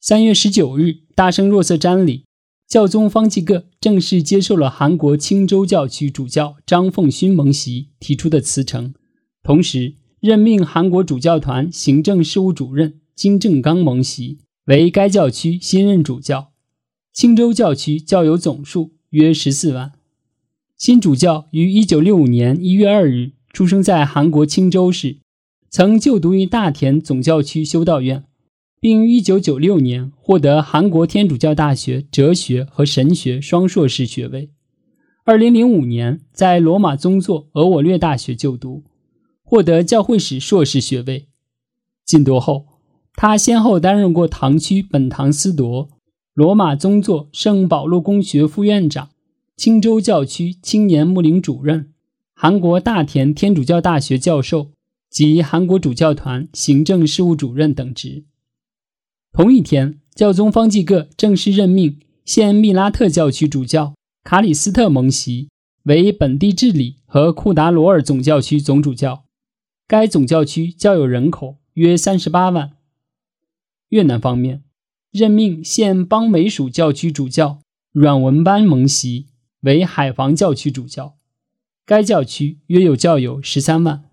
3月19日，大圣若瑟瞻礼，教宗方济各正式接受了韩国青州教区主教张凤勋蒙袭提出的辞呈，同时任命韩国主教团行政事务主任金正刚蒙袭为该教区新任主教。青州教区教友总数约14万。新主教于1965年1月2日出生在韩国青州市，曾就读于大田总教区修道院，并于1996年获得韩国天主教大学哲学和神学双硕士学位。2005年在罗马宗座俄我略大学就读，获得教会史硕士学位。晋铎后，他先后担任过堂区本堂司铎、罗马宗座圣保禄公学副院长、青州教区青年牧灵主任、韩国大田天主教大学教授及韩国主教团行政事务主任等职。同一天，教宗方济各正式任命现密拉特教区主教卡里斯特蒙袭为本地治理和库达罗尔总教区总主教。该总教区教友人口约38万。越南方面，任命现邦美属教区主教阮文班蒙袭为海防教区主教。该教区约有教友13万。